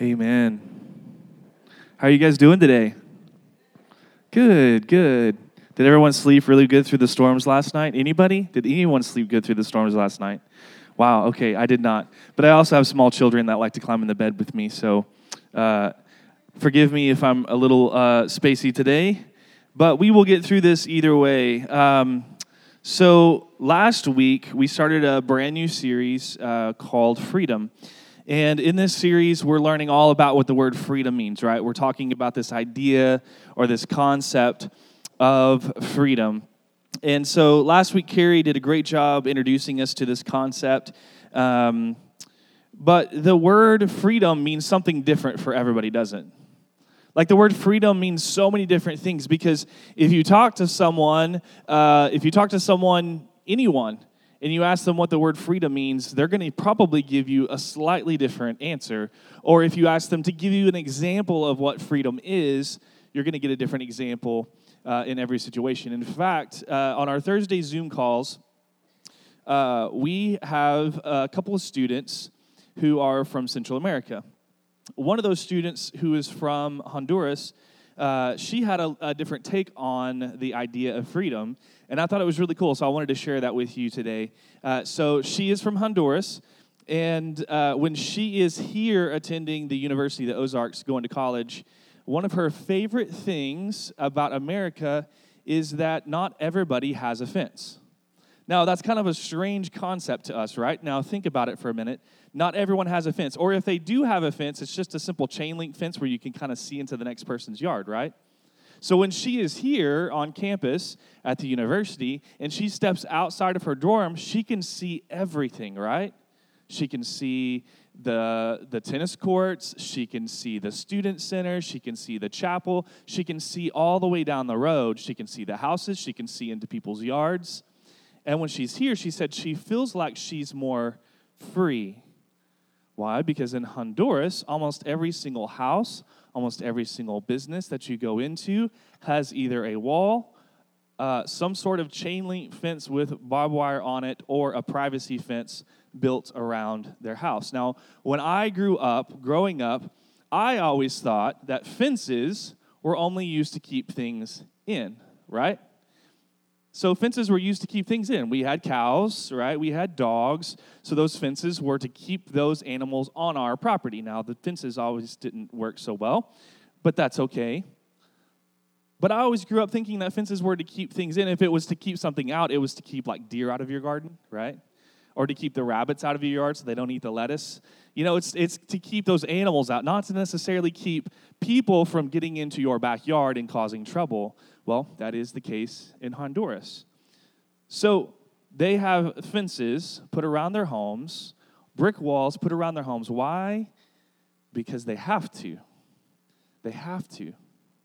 Amen. How are you guys doing today? Good, good. Did everyone sleep really good through the storms last night? Anybody? Did anyone sleep good through the storms last night? Wow, okay, I did not. But I also have small children that like to climb in the bed with me, so forgive me if I'm a little spacey today, but we will get through this either way. So last week, we started a brand new series called Freedom. And in this series, we're learning all about what the word freedom means, right? We're talking about this idea or this concept of freedom. And so last week, Carrie did a great job introducing us to this concept. But the word freedom means something different for everybody, doesn't it? Like the word freedom means so many different things because if you talk to someone, anyone, and you ask them what the word freedom means, they're going to probably give you a slightly different answer. Or if you ask them to give you an example of what freedom is, you're going to get a different example in every situation. In fact, on our Thursday Zoom calls, we have a couple of students who are from Central America. One of those students who is from Honduras, she had a different take on the idea of freedom, and I thought it was really cool, so I wanted to share that with you today. So she is from Honduras, and when she is here attending the University of the Ozarks, going to college, one of her favorite things about America is that not everybody has a fence. Now, that's kind of a strange concept to us, right? Now, think about it for a minute. Not everyone has a fence. Or if they do have a fence, it's just a simple chain link fence where you can kind of see into the next person's yard, right? So when she is here on campus at the university and she steps outside of her dorm, she can see everything, right? She can see the tennis courts. She can see the student center. She can see the chapel. She can see all the way down the road. She can see the houses. She can see into people's yards. And when she's here, she said she feels like she's more free. Why? Because in Honduras, almost every single house, almost every single business that you go into has either a wall, some sort of chain link fence with barbed wire on it, or a privacy fence built around their house. Now, when I growing up, I always thought that fences were only used to keep things in, right? So fences were used to keep things in. We had cows, right? We had dogs. So those fences were to keep those animals on our property. Now, the fences always didn't work so well, but that's okay. But I always grew up thinking that fences were to keep things in. If it was to keep something out, it was to keep like deer out of your garden, right? Or to keep the rabbits out of your yard so they don't eat the lettuce. You know, it's to keep those animals out, not to necessarily keep people from getting into your backyard and causing trouble. Well, that is the case in Honduras. So they have fences put around their homes, brick walls put around their homes. Why? Because they have to. They have to.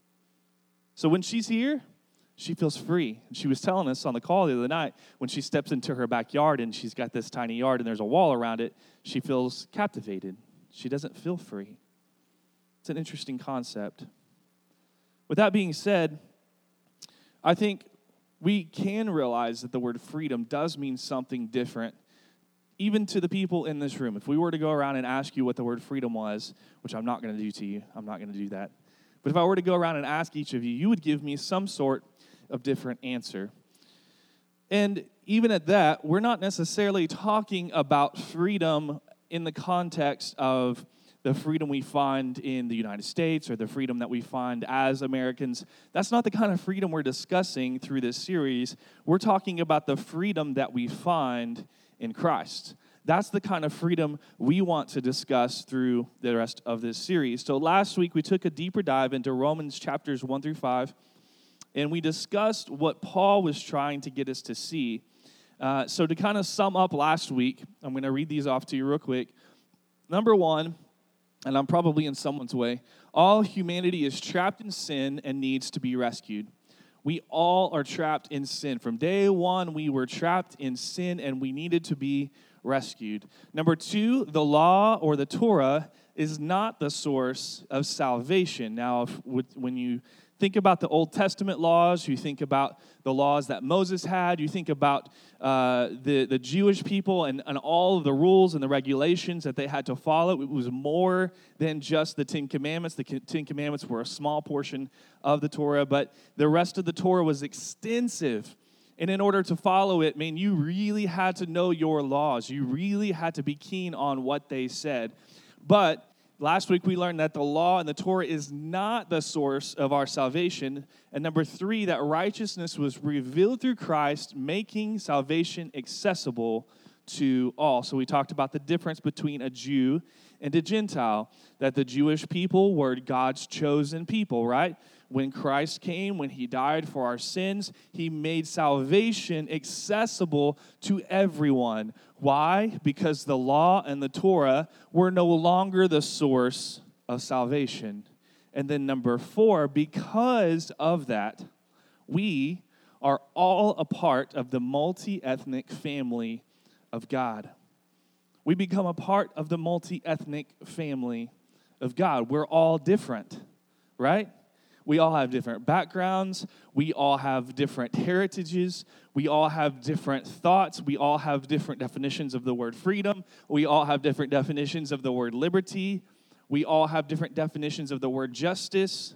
So when she's here, she feels free. And she was telling us on the call the other night, when she steps into her backyard and she's got this tiny yard and there's a wall around it, she feels captivated. She doesn't feel free. It's an interesting concept. With that being said, I think we can realize that the word freedom does mean something different, even to the people in this room. If we were to go around and ask you what the word freedom was, which I'm not going to do to you, I'm not going to do that. But if I were to go around and ask each of you, you would give me some sort of different answer. And even at that, we're not necessarily talking about freedom in the context of the freedom we find in the United States or the freedom that we find as Americans. That's not the kind of freedom we're discussing through this series. We're talking about the freedom that we find in Christ. That's the kind of freedom we want to discuss through the rest of this series. So last week, we took a deeper dive into Romans chapters 1 through 5, and we discussed what Paul was trying to get us to see. So to kind of sum up last week, I'm going to read these off to you real quick. Number one, and I'm probably in someone's way, all humanity is trapped in sin and needs to be rescued. We all are trapped in sin. From day one, we were trapped in sin and we needed to be rescued. Number two, the law or the Torah is not the source of salvation. Now, when you think about the Old Testament laws, you think about the laws that Moses had, you think about the Jewish people and all of the rules and the regulations that they had to follow. It was more than just the Ten Commandments. The Ten Commandments were a small portion of the Torah, but the rest of the Torah was extensive. And in order to follow it, man, you really had to know your laws. You really had to be keen on what they said. But last week we learned that the law and the Torah is not the source of our salvation. And number 3, that righteousness was revealed through Christ, making salvation accessible to all. So we talked about the difference between a Jew and a Gentile, that the Jewish people were God's chosen people, right? When Christ came, when he died for our sins, he made salvation accessible to everyone. Why? Because the law and the Torah were no longer the source of salvation. And then number 4, because of that, we are all a part of the multi-ethnic family of God. We become a part of the multi-ethnic family of God. We're all different, right? We all have different backgrounds. We all have different heritages. We all have different thoughts. We all have different definitions of the word freedom. We all have different definitions of the word liberty. We all have different definitions of the word justice.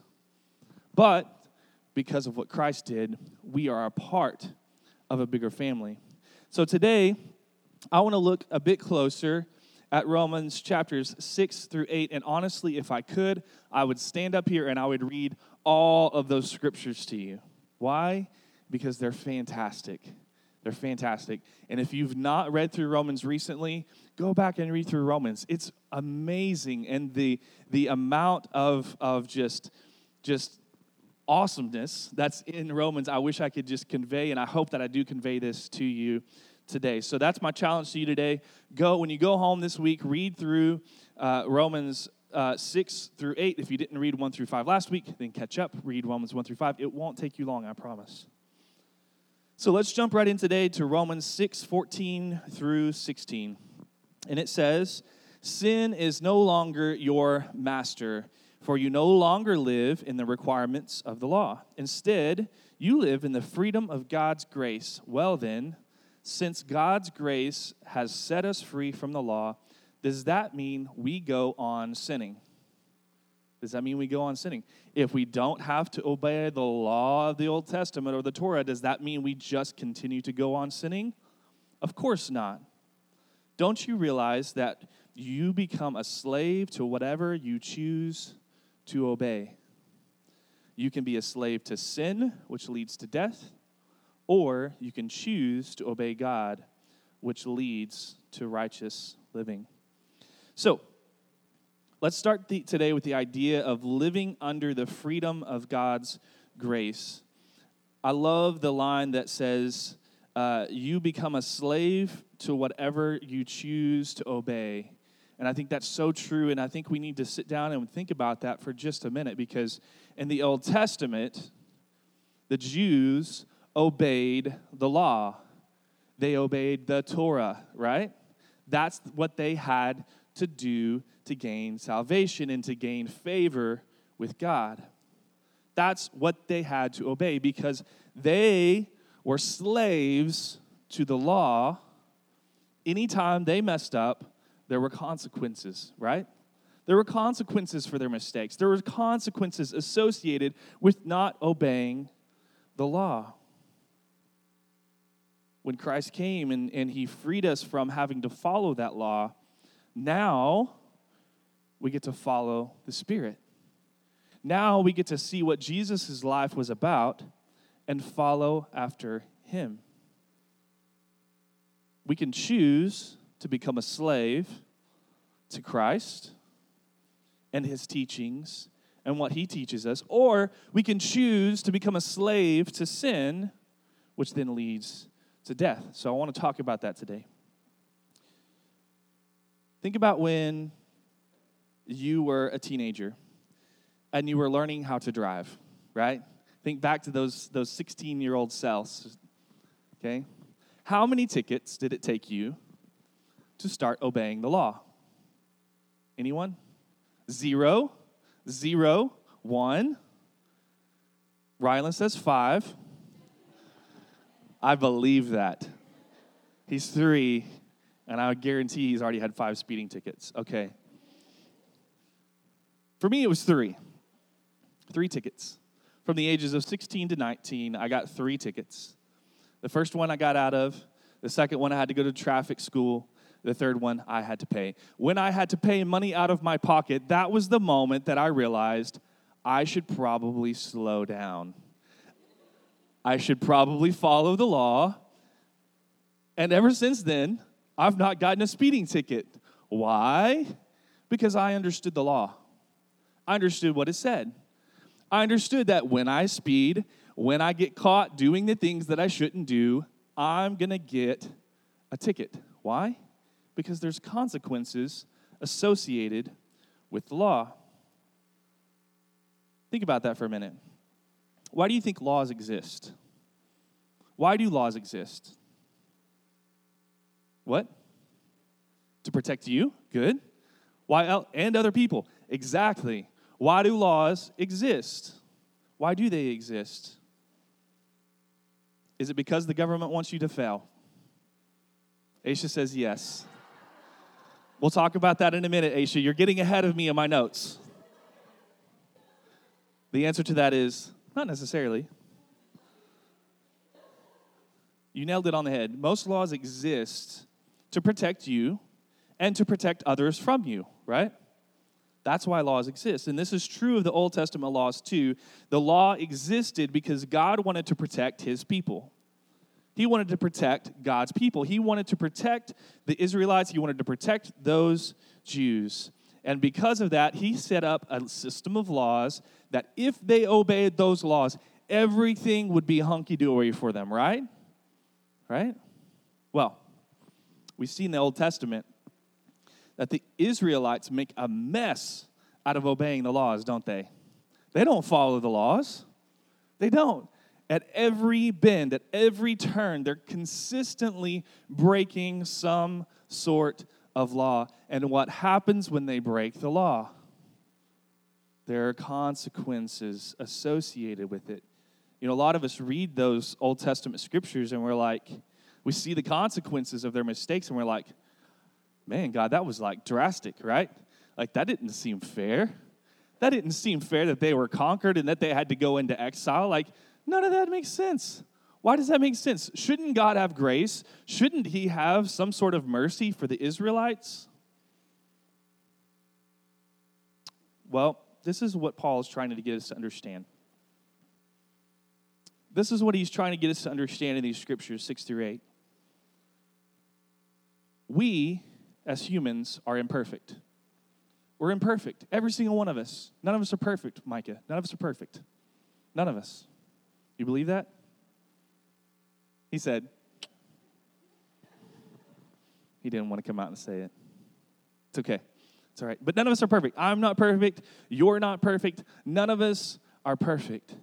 But because of what Christ did, we are a part of a bigger family. So today, I want to look a bit closer at Romans chapters 6 through 8. And honestly, if I could, I would stand up here and I would read all of those scriptures to you. Why? Because they're fantastic. They're fantastic. And if you've not read through Romans recently, go back and read through Romans. It's amazing. And the amount of just awesomeness that's in Romans, I wish I could just convey, and I hope that I do convey this to you today. So that's my challenge to you today. When you go home this week, read through Romans 6 through 8. If you didn't read 1 through 5 last week, then catch up, read Romans 1 through 5. It won't take you long, I promise. So let's jump right in today to Romans 6:14 through 16. And it says, "Sin is no longer your master, for you no longer live in the requirements of the law. Instead, you live in the freedom of God's grace. Well then, since God's grace has set us free from the law, does that mean we go on sinning?" Does that mean we go on sinning? If we don't have to obey the law of the Old Testament or the Torah, does that mean we just continue to go on sinning? Of course not. Don't you realize that you become a slave to whatever you choose to obey? You can be a slave to sin, which leads to death, or you can choose to obey God, which leads to righteous living. So, let's start today with the idea of living under the freedom of God's grace. I love the line that says, you become a slave to whatever you choose to obey. And I think that's so true, and I think we need to sit down and think about that for just a minute, because in the Old Testament, the Jews obeyed the law. They obeyed the Torah, right? That's what they had to do to gain salvation and to gain favor with God. That's what they had to obey, because they were slaves to the law. Anytime they messed up, there were consequences, right? There were consequences for their mistakes. There were consequences associated with not obeying the law. When Christ came and he freed us from having to follow that law, now we get to follow the Spirit. Now we get to see what Jesus' life was about and follow after him. We can choose to become a slave to Christ and his teachings and what he teaches us, or we can choose to become a slave to sin, which then leads to death. So I want to talk about that today. Think about when you were a teenager and you were learning how to drive, right? Think back to those 16-year-old selves, okay? How many tickets did it take you to start obeying the law? Anyone? 0, 0, 1. Rylan says 5. I believe that. He's 3, and I guarantee he's already had 5 speeding tickets. Okay. For me, it was 3. 3 tickets. From the ages of 16 to 19, I got 3 tickets. The first one I got out of. The second one I had to go to traffic school. The third one I had to pay. When I had to pay money out of my pocket, that was the moment that I realized I should probably slow down. I should probably follow the law. And ever since then, I've not gotten a speeding ticket. Why? Because I understood the law. I understood what it said. I understood that when I speed, when I get caught doing the things that I shouldn't do, I'm going to get a ticket. Why? Because there's consequences associated with the law. Think about that for a minute. Why do you think laws exist? Why do laws exist? What? To protect you? Good. Why and other people? Exactly. Why do laws exist? Why do they exist? Is it because the government wants you to fail? Aisha says yes. We'll talk about that in a minute, Aisha. You're getting ahead of me in my notes. The answer to that is not necessarily. You nailed it on the head. Most laws exist to protect you and to protect others from you, right? That's why laws exist. And this is true of the Old Testament laws too. The law existed because God wanted to protect his people. He wanted to protect God's people. He wanted to protect the Israelites. He wanted to protect those Jews. And because of that, he set up a system of laws that if they obeyed those laws, everything would be hunky-dory for them, right? Right? Well, we see in the Old Testament that the Israelites make a mess out of obeying the laws, don't they? They don't follow the laws. They don't. At every bend, at every turn, they're consistently breaking some sort of law. And what happens when they break the law? There are consequences associated with it. You know, a lot of us read those Old Testament scriptures and we're like, we see the consequences of their mistakes and we're like, man, God, that was like drastic, right? Like that didn't seem fair. That didn't seem fair that they were conquered and that they had to go into exile. Like, none of that makes sense. Why does that make sense? Shouldn't God have grace? Shouldn't he have some sort of mercy for the Israelites? Well, this is what Paul is trying to get us to understand. This is what he's trying to get us to understand in these scriptures, 6 through 8. We, as humans, are imperfect. We're imperfect. Every single one of us. None of us are perfect, Micah. None of us are perfect. None of us. You believe that? He said, he didn't want to come out and say it. It's okay. It's all right. But none of us are perfect. I'm not perfect. You're not perfect. None of us are perfect,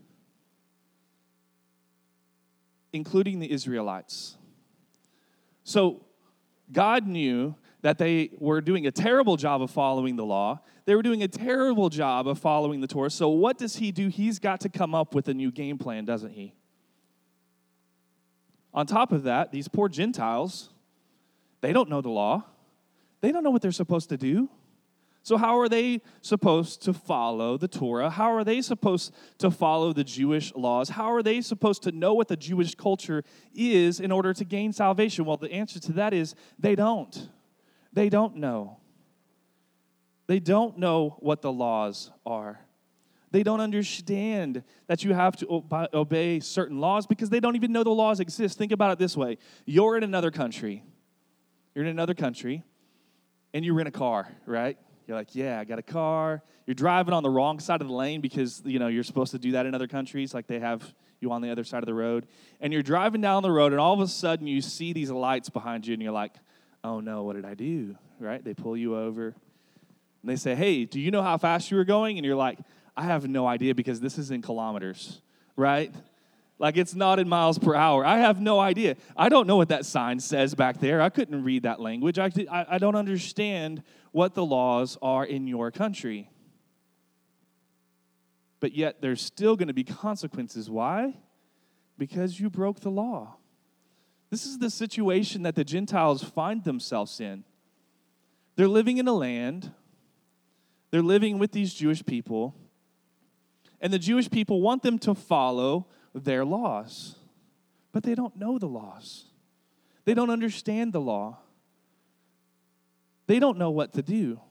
including the Israelites. So God knew that they were doing a terrible job of following the law. They were doing a terrible job of following the Torah. So what does he do? He's got to come up with a new game plan, doesn't he? On top of that, these poor Gentiles, they don't know the law. They don't know what they're supposed to do. So how are they supposed to follow the Torah? How are they supposed to follow the Jewish laws? How are they supposed to know what the Jewish culture is in order to gain salvation? Well, the answer to that is they don't. They don't know. They don't know what the laws are. They don't understand that you have to obey certain laws because they don't even know the laws exist. Think about it this way. You're in another country. You're in another country, and you rent a car, right? You're like, yeah, I got a car. You're driving on the wrong side of the lane because, you know, you're supposed to do that in other countries, like they have you on the other side of the road. And you're driving down the road, and all of a sudden you see these lights behind you, and you're like, oh, no, what did I do, right? They pull you over, and they say, hey, do you know how fast you were going? And you're like, I have no idea because this is in kilometers, right? Like it's not in miles per hour. I have no idea. I don't know what that sign says back there. I couldn't read that language. I don't understand what the laws are in your country. but yet there's still going to be consequences. Why? Because you broke the law. This is the situation that the Gentiles find themselves in. They're living in a land, they're living with these Jewish people, and the Jewish people want them to follow their laws. But they don't know the laws. They don't understand the law. They don't know what to do.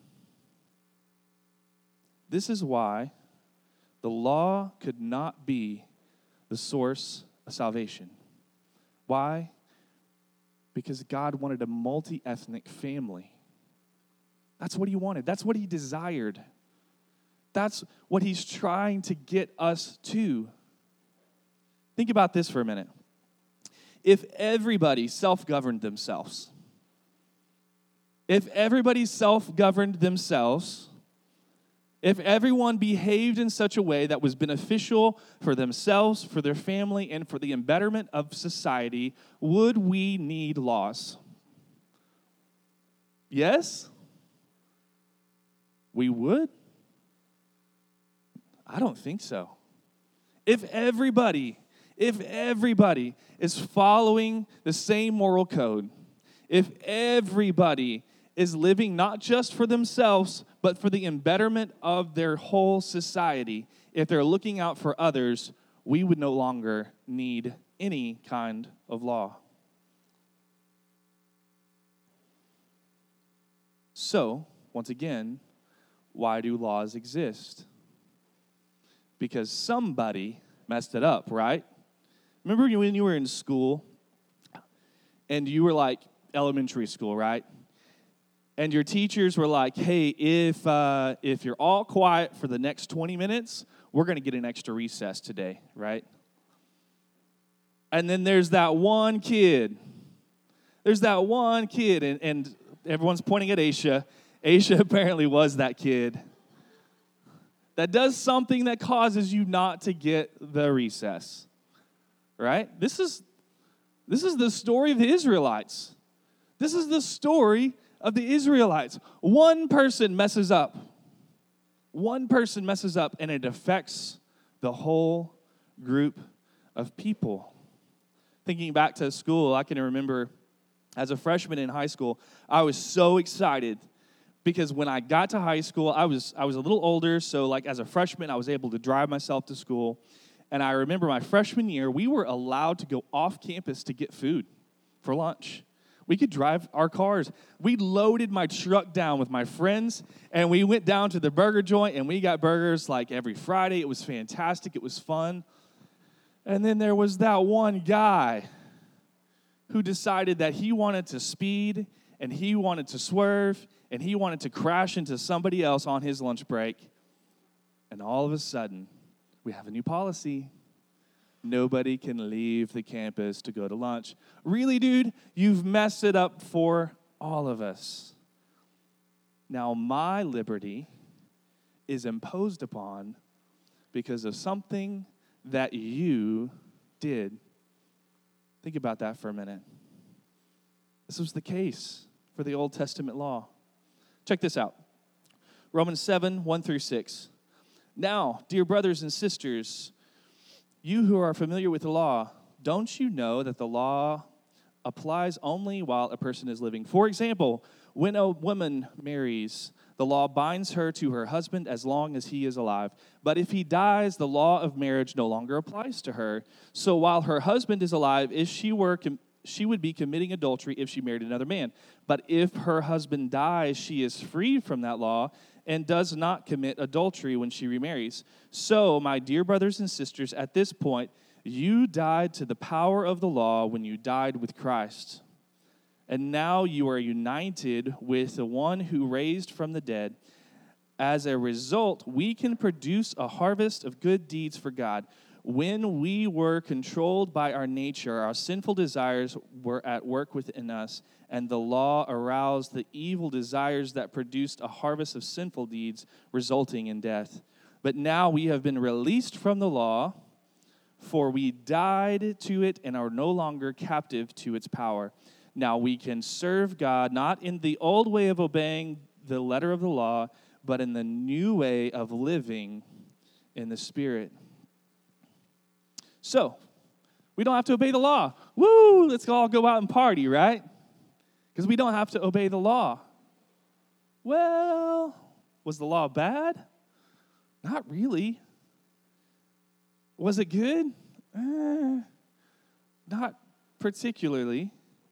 This is why the law could not be the source of salvation. Why? Because God wanted a multi-ethnic family. That's what he wanted. That's what he desired. That's what he's trying to get us to. Think about this for a minute. If everybody self-governed themselves, if everyone behaved in such a way that was beneficial for themselves, for their family, and for the betterment of society, would we need laws? Yes? We would? I don't think so. If everybody is following the same moral code, if everybody is living not just for themselves, but for the betterment of their whole society, if they're looking out for others, we would no longer need any kind of law. So, once again, why do laws exist? Because somebody messed it up, right? Remember when you were in school and you were like elementary school, right? And your teachers were like, hey, if you're all quiet for the next 20 minutes, we're going to get an extra recess today, right? And then there's that one kid. And everyone's pointing at Aisha. Aisha apparently was that kid that does something that causes you not to get the recess, right? This is the story of the Israelites. This is the story of the Israelites. One person messes up, and it affects the whole group of people. Thinking back to school, I can remember as a freshman in high school, I was so excited because when I got to high school, I was a little older, so like as a freshman, I was able to drive myself to school. And I remember my freshman year, we were allowed to go off campus to get food for lunch. We could drive our cars. We loaded my truck down with my friends, and we went down to the burger joint, and we got burgers like every Friday. It was fantastic. It was fun. And then there was that one guy who decided that he wanted to speed, and he wanted to swerve, and he wanted to crash into somebody else on his lunch break. And all of a sudden, we have a new policy. Nobody can leave the campus to go to lunch. Really, dude? You've messed it up for all of us. Now, my liberty is imposed upon because of something that you did. Think about that for a minute. This was the case for the Old Testament law. Check this out. Romans 7, 1 through 6. Now, dear brothers and sisters, you who are familiar with the law, don't you know that the law applies only while a person is living? For example, when a woman marries, the law binds her to her husband as long as he is alive. But if he dies, the law of marriage no longer applies to her. So while her husband is alive, if she would be committing adultery if she married another man. But if her husband dies, she is freed from that law and does not commit adultery when she remarries. So, my dear brothers and sisters, at this point, you died to the power of the law when you died with Christ. And now you are united with the one who raised from the dead. As a result, we can produce a harvest of good deeds for God. When we were controlled by our nature, our sinful desires were at work within us, and the law aroused the evil desires that produced a harvest of sinful deeds, resulting in death. But now we have been released from the law, for we died to it and are no longer captive to its power. Now we can serve God not in the old way of obeying the letter of the law, but in the new way of living in the Spirit. So, we don't have to obey the law. Woo, let's all go out and party, right? Because we don't have to obey the law. Well, was the law bad? Not really. Was it good? Not particularly.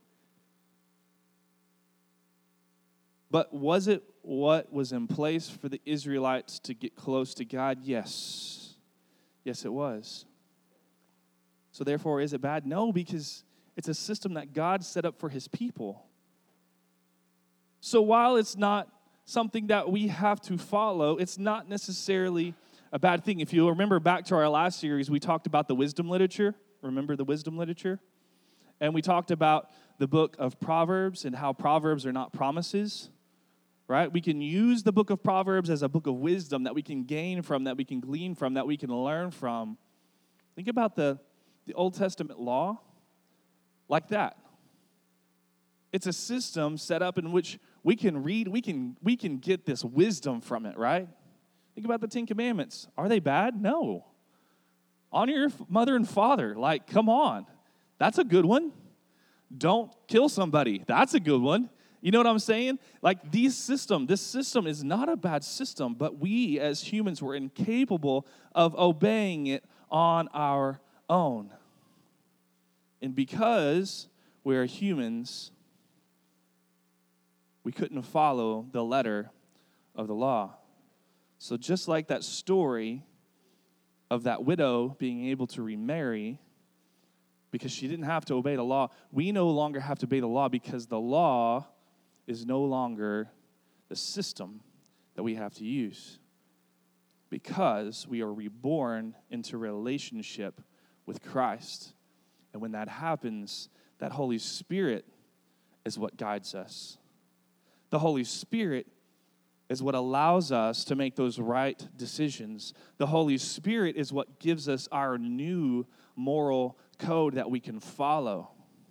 But was it what was in place for the Israelites to get close to God? Yes. Yes, it was. So therefore, is it bad? No, because it's a system that God set up for his people. So while it's not something that we have to follow, it's not necessarily a bad thing. If you remember back to our last series, we talked about the wisdom literature. Remember the wisdom literature? And we talked about the book of Proverbs and how Proverbs are not promises, right? We can use the book of Proverbs as a book of wisdom that we can gain from, that we can glean from, that we can learn from. Think about the Old Testament law like that. It's a system set up in which we can read, we can get this wisdom from it, right? Think about the Ten Commandments. Are they bad? No. Honor your mother and father. Like, come on. That's a good one. Don't kill somebody. That's a good one. You know what I'm saying? Like this system is not a bad system, but we as humans were incapable of obeying it on our own. And because we are humans, we couldn't follow the letter of the law. So just like that story of that widow being able to remarry because she didn't have to obey the law, we no longer have to obey the law because the law is no longer the system that we have to use. Because we are reborn into relationship with Christ. And when that happens, that Holy Spirit is what guides us. The Holy Spirit is what allows us to make those right decisions. The Holy Spirit is what gives us our new moral code that we can follow.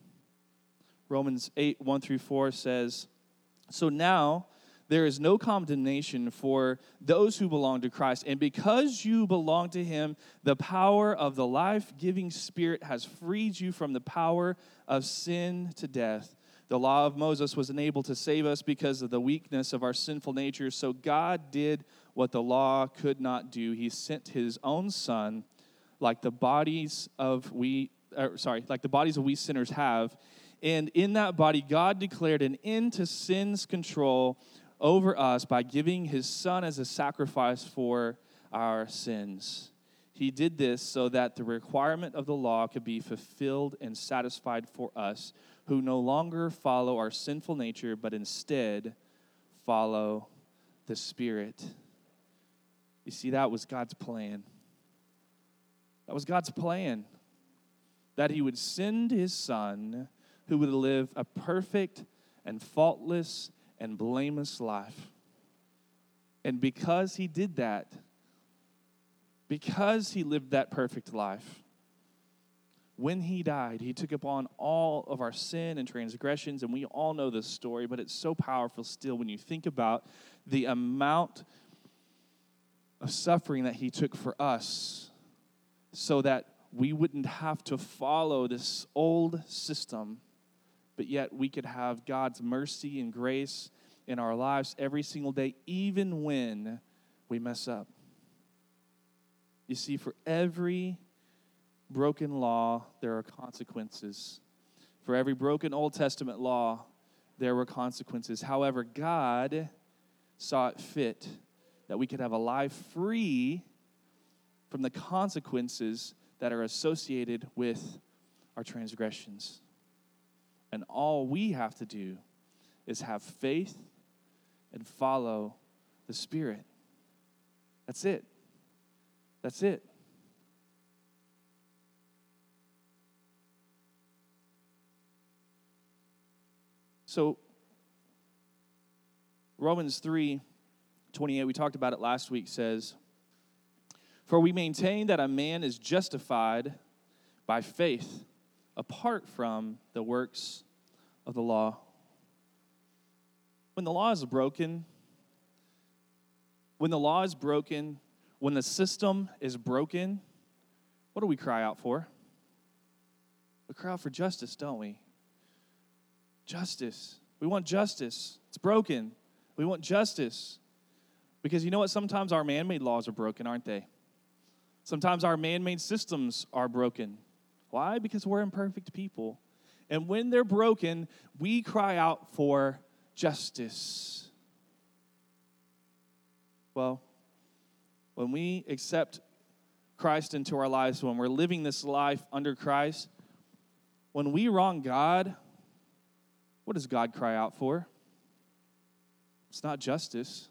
Romans 8, 1-4 says, "So now there is no condemnation for those who belong to Christ. And because you belong to him, the power of the life-giving Spirit has freed you from the power of sin to death. The law of Moses was unable to save us because of the weakness of our sinful nature. So God did what the law could not do. He sent his own Son, like the bodies of we sinners have. And in that body, God declared an end to sin's control over us by giving his Son as a sacrifice for our sins. He did this so that the requirement of the law could be fulfilled and satisfied for us, who no longer follow our sinful nature, but instead follow the Spirit." You see, that was God's plan. That was God's plan, that he would send his Son who would live a perfect and faultless and blameless life. And because he did that, because he lived that perfect life, when he died, he took upon all of our sin and transgressions, and we all know this story, but it's so powerful still when you think about the amount of suffering that he took for us so that we wouldn't have to follow this old system, but yet we could have God's mercy and grace in our lives every single day, even when we mess up. You see, for every broken law, there are consequences. For every broken Old Testament law, there were consequences. However, God saw it fit that we could have a life free from the consequences that are associated with our transgressions. And all we have to do is have faith and follow the Spirit. That's it. That's it. So, Romans 3:28, we talked about it last week, says, "For we maintain that a man is justified by faith apart from the works of the law." When the law is broken, when the system is broken, what do we cry out for? We cry out for justice, don't we? Justice. We want justice. It's broken. We want justice. Because you know what? Sometimes our man-made laws are broken, aren't they? Sometimes our man-made systems are broken. Why? Because we're imperfect people. And when they're broken, we cry out for justice. Well, when we accept Christ into our lives, when we're living this life under Christ, when we wrong God, what does God cry out for? It's not justice.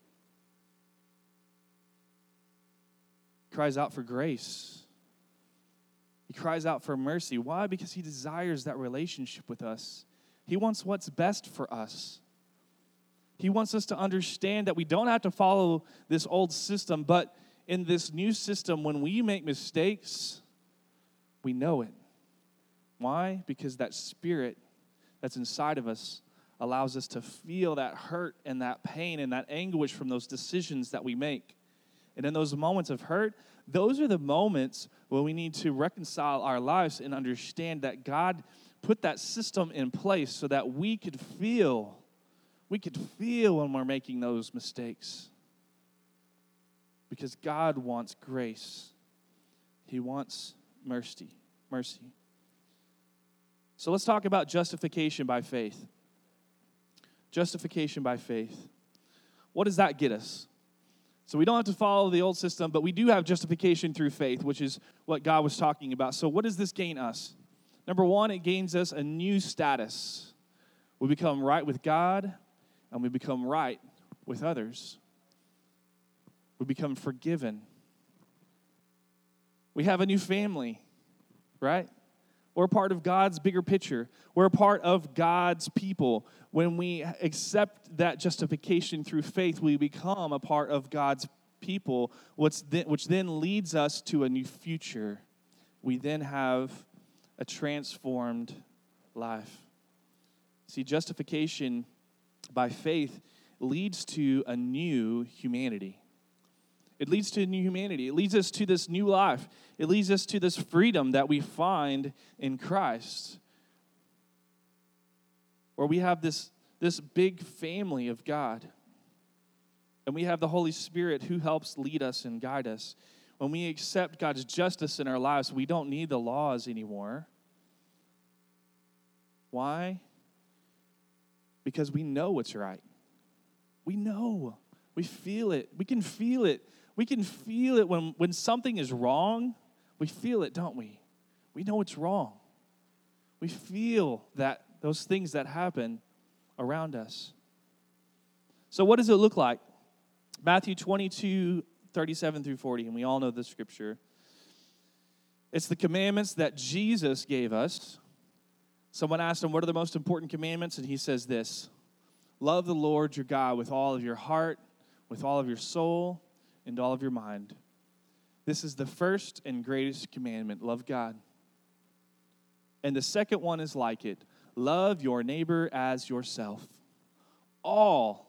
He cries out for grace. He cries out for mercy. Why? Because he desires that relationship with us. He wants what's best for us. He wants us to understand that we don't have to follow this old system, but in this new system, when we make mistakes, we know it. Why? Because that spirit that's inside of us allows us to feel that hurt and that pain and that anguish from those decisions that we make. And in those moments of hurt, those are the moments where we need to reconcile our lives and understand that God put that system in place so that we could feel when we're making those mistakes. Because God wants grace. He wants mercy. So let's talk about justification by faith. Justification by faith. What does that get us? So we don't have to follow the old system, but we do have justification through faith, which is what God was talking about. So what does this gain us? Number one, it gains us a new status. We become right with God, and we become right with others. We become forgiven. We have a new family, right? We're a part of God's bigger picture. We're a part of God's people. When we accept that justification through faith, we become a part of God's people, which then leads us to a new future. We then have a transformed life. See, justification by faith leads to a new humanity. It leads to a new humanity. It leads us to this new life. It leads us to this freedom that we find in Christ, where we have this big family of God. And we have the Holy Spirit who helps lead us and guide us. When we accept God's justice in our lives, we don't need the laws anymore. Why? Because we know what's right. We know. We feel it. We can feel it. We can feel it when something is wrong. We feel it, don't we? We know it's wrong. We feel that those things that happen around us. So what does it look like? Matthew 22, 37 through 40, and we all know the scripture. It's the commandments that Jesus gave us. Someone asked him, what are the most important commandments? And he says this: love the Lord your God with all of your heart, with all of your soul, and all of your mind. This is the first and greatest commandment. Love God. And the second one is like it. Love your neighbor as yourself. All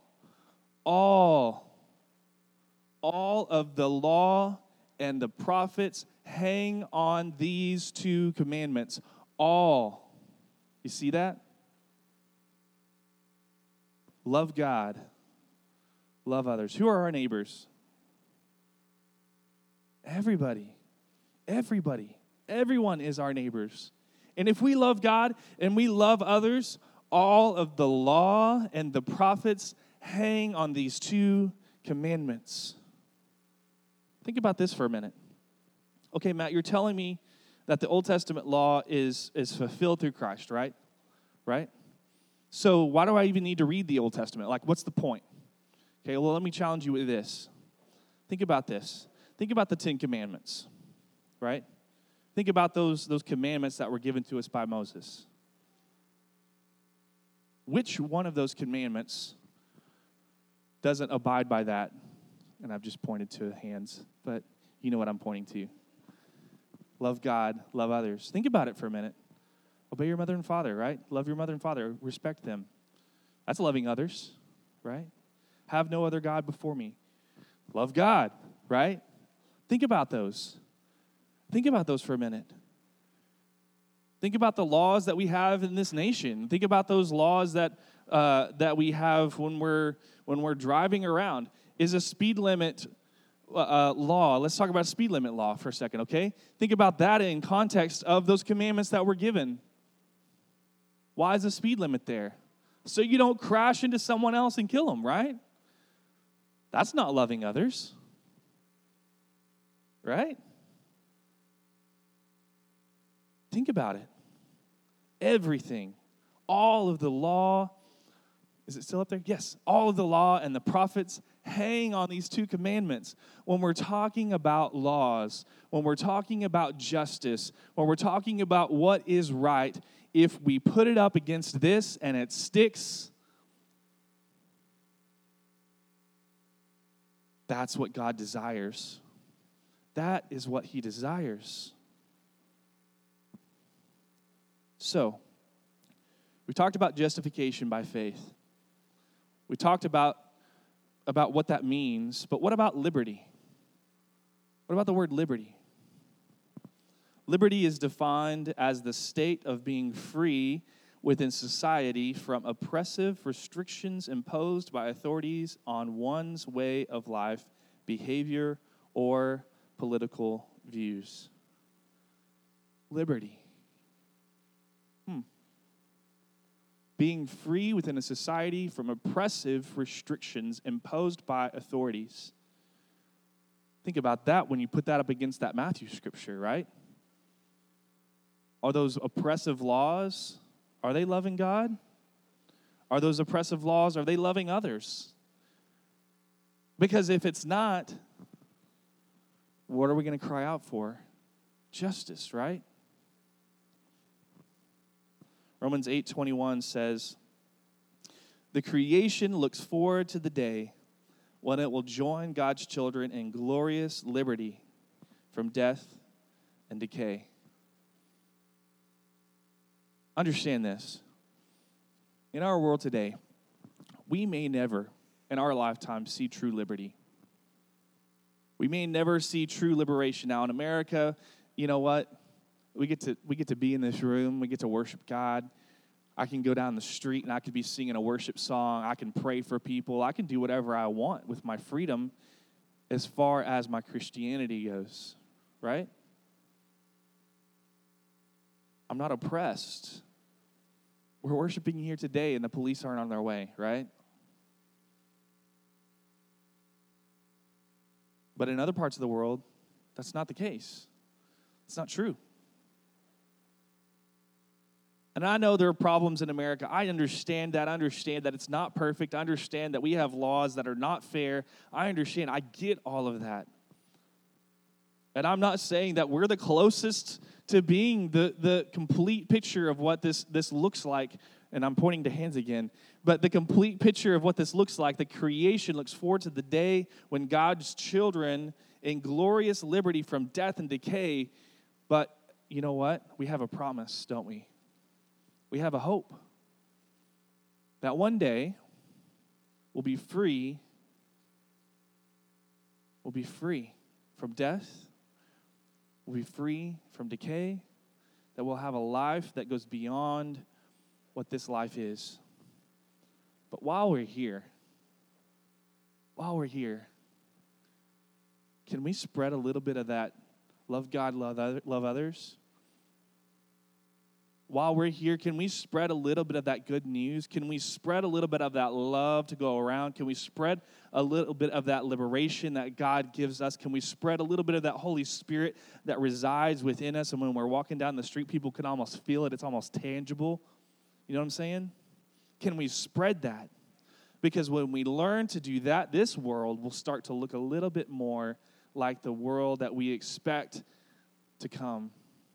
of the law and the prophets hang on these two commandments. All. You see that? Love God. Love others. Who are our neighbors? Everybody. Everyone is our neighbors. And if we love God and we love others, all of the law and the prophets hang on these two commandments. Think about this for a minute. Okay, Matt, you're telling me that the Old Testament law is fulfilled through Christ, right? Right? So why do I even need to read the Old Testament? Like, what's the point? Okay, well, let me challenge you with this. Think about this. Think about the 10 Commandments, right? Think about those commandments that were given to us by Moses. Which one of those commandments doesn't abide by that? And I've just pointed to hands, but you know what I'm pointing to. Love God, love others. Think about it for a minute. Obey your mother and father, right? Love your mother and father. Respect them. That's loving others, right? Have no other God before me. Love God, right? Think about those. Think about those for a minute. Think about the laws that we have in this nation. Think about those laws that we have when we're driving around. Is a speed limit law? Let's talk about speed limit law for a second, okay? Think about that in context of those commandments that were given. Why is the speed limit there? So you don't crash into someone else and kill them, right? That's not loving others, right? Think about it. Everything, all of the law, is it still up there? Yes. All of the law and the prophets hang on these two commandments. When we're talking about laws, when we're talking about justice, when we're talking about what is right, if we put it up against this and it sticks, that's what God desires. That is what he desires. So, we talked about justification by faith. We talked about what that means, but what about liberty? What about the word liberty? Liberty is defined as the state of being free within society from oppressive restrictions imposed by authorities on one's way of life, behavior, or political views. Liberty. Being free within a society from oppressive restrictions imposed by authorities. Think about that when you put that up against that Matthew scripture, right? Are those oppressive laws, are they loving God? Are those oppressive laws, are they loving others? Because if it's not, what are we going to cry out for? Justice, right? Romans 8:21 says, "The creation looks forward to the day when it will join God's children in glorious liberty from death and decay." Understand this. In our world today, we may never, in our lifetime, see true liberty. We may never see true liberation. Now, in America, you know what? We get to be in this room. We get to worship God. I can go down the street and I could be singing a worship song. I can pray for people. I can do whatever I want with my freedom as far as my Christianity goes, right? I'm not oppressed. We're worshiping here today and the police aren't on their way, right? But in other parts of the world, that's not the case. It's not true. And I know there are problems in America. I understand that. I understand that it's not perfect. I understand that we have laws that are not fair. I understand. I get all of that. And I'm not saying that we're the closest to being the complete picture of what this looks like. And I'm pointing to hands again. But the complete picture of what this looks like, the creation looks forward to the day when God's children in glorious liberty from death and decay. But you know what? We have a promise, don't we? We have a hope that one day we'll be free. We'll be free from death. We'll be free from decay. That we'll have a life that goes beyond what this life is. But while we're here, can we spread a little bit of that love God, love others? While we're here, can we spread a little bit of that good news? Can we spread a little bit of that love to go around? Can we spread a little bit of that liberation that God gives us? Can we spread a little bit of that Holy Spirit that resides within us? And when we're walking down the street, people can almost feel it. It's almost tangible. You know what I'm saying? Can we spread that? Because when we learn to do that, this world will start to look a little bit more like the world that we expect to come.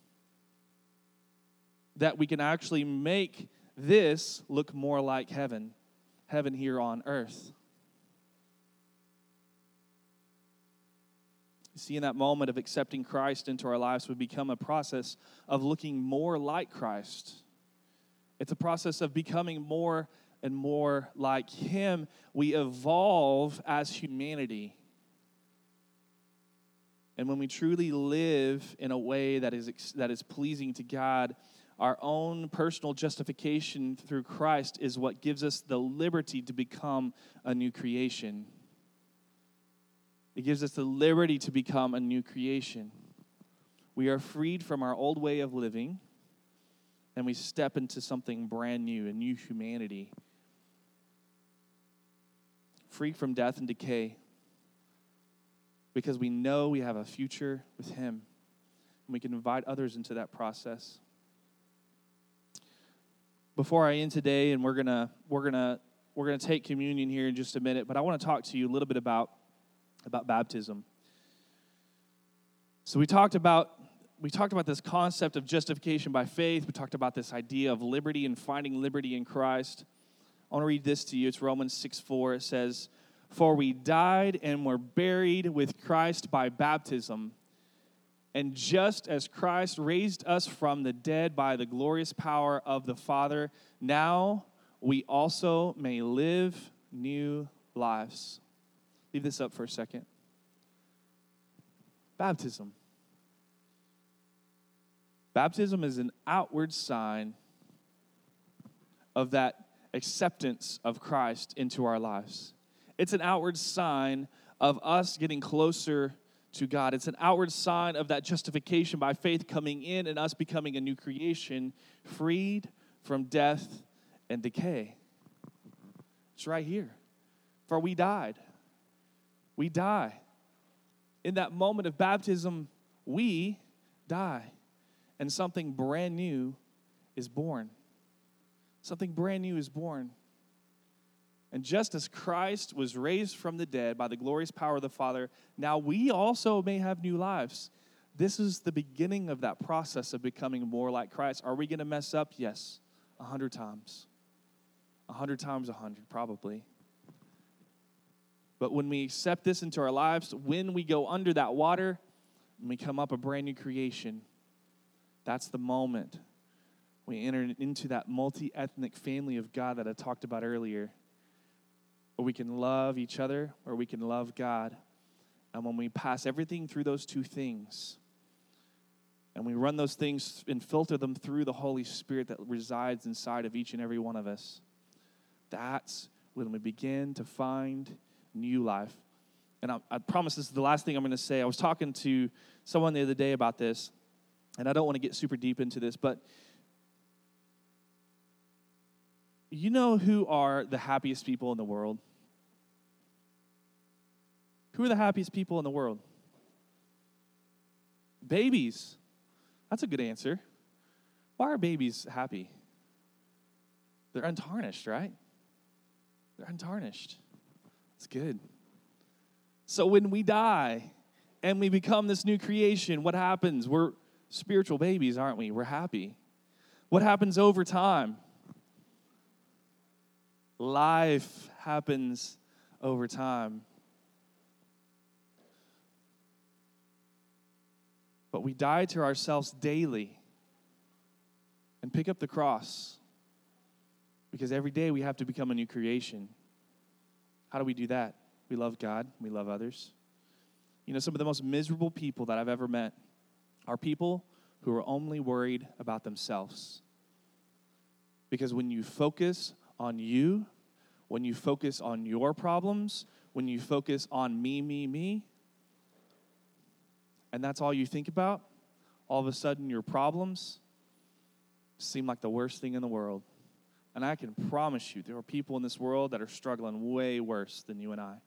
That we can actually make this look more like heaven here on earth. You see, in that moment of accepting Christ into our lives, we become a process of looking more like Christ. It's a process of becoming more and more like Him. We evolve as humanity. And when we truly live in a way that is pleasing to God, our own personal justification through Christ is what gives us the liberty to become a new creation. It gives us the liberty to become a new creation. We are freed from our old way of living, and we step into something brand new, a new humanity. Free from death and decay, because we know we have a future with Him, and we can invite others into that process. Before I end today, and we're gonna take communion here in just a minute, but I want to talk to you a little bit about baptism. So we talked about this concept of justification by faith. We talked about this idea of liberty and finding liberty in Christ. I want to read this to you. It's Romans 6:4. It says, "For we died and were buried with Christ by baptism. And just as Christ raised us from the dead by the glorious power of the Father, now we also may live new lives." Leave this up for a second. Baptism. Baptism is an outward sign of that acceptance of Christ into our lives. It's an outward sign of us getting closer to God. It's an outward sign of that justification by faith coming in and us becoming a new creation, freed from death and decay. It's right here. For we died. We die. In that moment of baptism, we die. And something brand new is born. Something brand new is born. And just as Christ was raised from the dead by the glorious power of the Father, now we also may have new lives. This is the beginning of that process of becoming more like Christ. Are we going to mess up? Yes, 100 times. 100 times 100, probably. But when we accept this into our lives, when we go under that water and we come up a brand new creation, that's the moment we enter into that multi-ethnic family of God that I talked about earlier, where we can love each other, where we can love God. And when we pass everything through those two things, and we run those things and filter them through the Holy Spirit that resides inside of each and every one of us, that's when we begin to find new life. And I promise this is the last thing I'm going to say. I was talking to someone the other day about this, and I don't want to get super deep into this, but you know who are the happiest people in the world? Who are the happiest people in the world? Babies. That's a good answer. Why are babies happy? They're untarnished, right? They're untarnished. It's good. So when we die and we become this new creation, what happens? We're spiritual babies, aren't we? We're happy. What happens over time? Life happens over time. But we die to ourselves daily and pick up the cross, because every day we have to become a new creation. How do we do that? We love God. We love others. You know, some of the most miserable people that I've ever met are people who are only worried about themselves. Because when you focus on you, when you focus on your problems, when you focus on me, and that's all you think about, all of a sudden your problems seem like the worst thing in the world. And I can promise you, there are people in this world that are struggling way worse than you and I.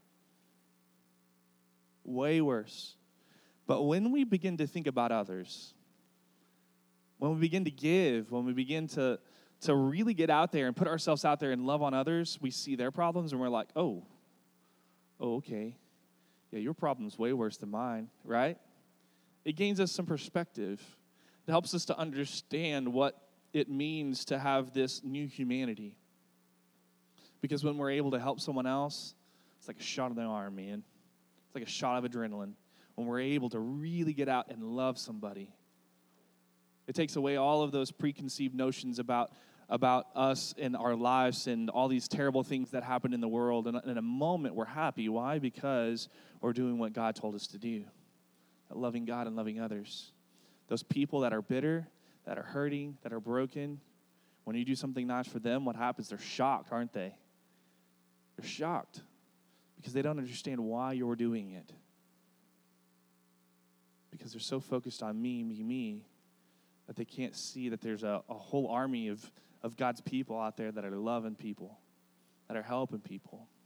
Way worse. But when we begin to think about others, when we begin to give, when we begin to really get out there and put ourselves out there and love on others, we see their problems and we're like, oh, okay. Yeah, your problem's way worse than mine, right? It gains us some perspective. It helps us to understand what it means to have this new humanity. Because when we're able to help someone else, it's like a shot in the arm, man. It's like a shot of adrenaline. When we're able to really get out and love somebody. It takes away all of those preconceived notions about us and our lives and all these terrible things that happen in the world. And in a moment, we're happy. Why? Because we're doing what God told us to do. at loving God and loving others. Those people that are bitter, that are hurting, that are broken, when you do something nice for them, what happens? They're shocked, aren't they? They're shocked because they don't understand why you're doing it. Because they're so focused on me, that they can't see that there's a whole army of God's people out there that are loving people, that are helping people.